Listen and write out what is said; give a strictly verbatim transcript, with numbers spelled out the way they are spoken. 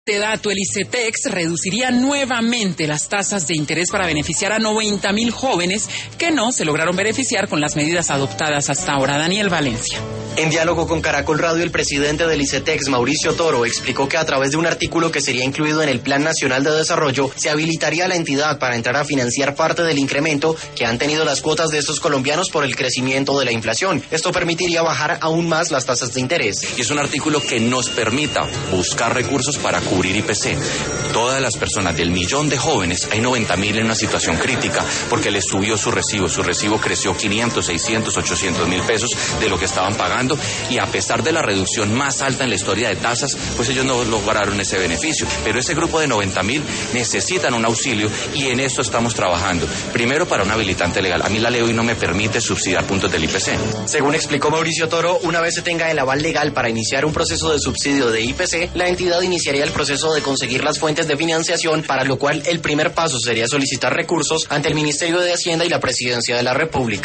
Este dato, el ICETEX reduciría nuevamente las tasas de interés para beneficiar a noventa mil jóvenes que no se lograron beneficiar con las medidas adoptadas hasta ahora. Daniel Valencia. En diálogo con Caracol Radio, el presidente del ICETEX, Mauricio Toro, explicó que a través de un artículo que sería incluido en el Plan Nacional de Desarrollo, se habilitaría a la entidad para entrar a financiar parte del incremento que han tenido las cuotas de estos colombianos por el crecimiento de la inflación. Esto permitiría bajar aún más las tasas de interés. Y es un artículo que nos permita buscar recursos para cubrir I P C. Todas las personas del millón de jóvenes, hay noventa mil en una situación crítica porque les subió su recibo. Su recibo creció quinientos, seiscientos, ochocientos mil pesos de lo que estaban pagando. Y a pesar de la reducción más alta en la historia de tasas, pues ellos no lograron ese beneficio. Pero ese grupo de noventa mil necesitan un auxilio y en esto estamos trabajando. Primero para un habilitante legal. A mí la ley hoy no me permite subsidiar puntos del I P C. Según explicó Mauricio Toro, una vez se tenga el aval legal para iniciar un proceso de subsidio de I P C, la entidad iniciaría el proceso de conseguir las fuentes de financiación, para lo cual el primer paso sería solicitar recursos ante el Ministerio de Hacienda y la Presidencia de la República.